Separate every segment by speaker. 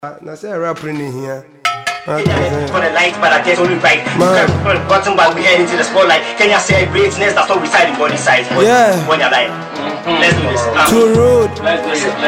Speaker 1: I say rapping in here.
Speaker 2: For the light, but I get only right. Bottom but we head into the spotlight. Can you say greatness? That's what we side in body size.
Speaker 1: Yeah.
Speaker 2: When you're like, let's do this.
Speaker 1: Too rude.
Speaker 2: Let's do it.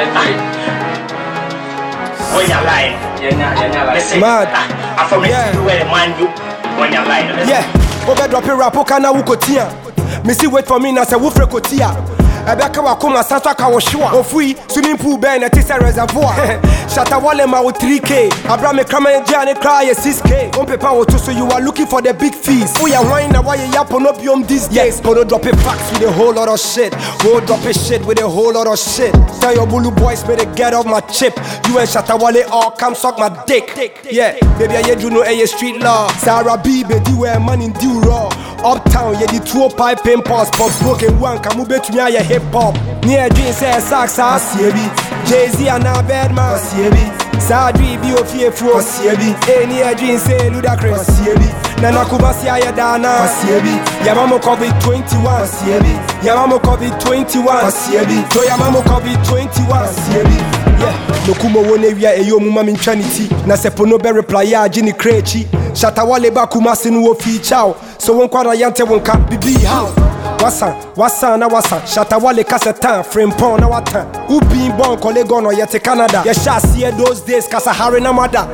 Speaker 2: When you're lying. Let's say, I'm from where the man you. When you're lying.
Speaker 1: Yeah. Over drop a rap, okay, now Wukotia. Missy wait for me, now say Wufre Kotia. Ebeka wakuma sasa kawoshua ofui swimming pool ben at a reservoir Shatta Wale ma 3K Abraham Kramen Jane cry 6K on paper so you are looking for the big fees. Oh yeah, why now why you yap on opium these days? Gonna drop a facts with a whole lot of shit. Go drop a shit with a whole lot of shit. Tell your Bulu boys better get off my chip. You and Shatta Wale all come suck my dick. Yeah, baby I do know a street law. Sarah B baby where money due raw. Uptown yeah the 2 pipe pimples pop broken one come bet me ya hip hop. Near jeans say socks asiebi. Jay-Z and a bad man asiebi. Sadri bi ofiefu asiebi. Near jeans say ludacris asiebi. Nana kubasi ayadana asiebi. Yamamo COVID 21 asiebi. Yamamo COVID 21 asiebi. So yamamo COVID 21 asiebi. Yeah, no kumo wone wia eyo muma minchanity. Na sepo no be reply ya jini krechi. Shatta Wale ba kumasi no feature. So won kwara yante won ka bibi how. Wasa na wasa Shatta Wale kassetan frame pon na watan. Ubi bon kole gono yete Canada. Yeah, shall see those days kasa Harry na mother.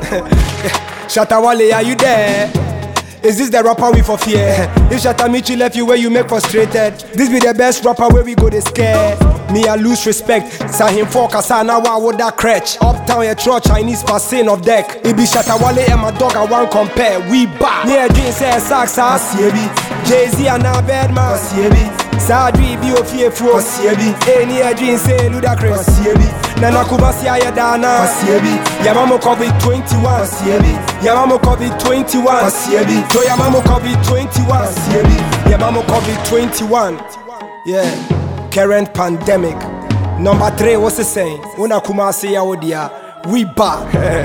Speaker 1: Shatta Wale, are you there? Is this the rapper we for fear? If Shatta Michi left you where you make frustrated, this be the best rapper where we go to scare. Me I lose respect. Sa him for kasa na wa would that crutch. Uptown ya throw Chinese passing of deck. It be Shatta Wale and my dog I want compare. We back. Near jeans say socks asiebi. Jay-Z and a bad man asiebi. Sadri bi ofiefu asiebi. Near jeans say ludacris asiebi. Nana kubasi ayadana asiebi. Yamamo COVID 21 asiebi. Yamamo COVID 21 asiebi. So yamamo COVID 21 asiebi. Yamamo COVID 21. Yeah. Current pandemic. Number 3, what's the saying? Una kumasi ya odia. We back.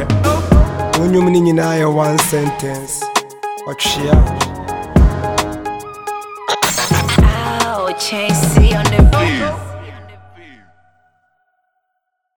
Speaker 1: Unyumni nyina ya one sentence. Wakshia.
Speaker 3: Ow, Chasey on the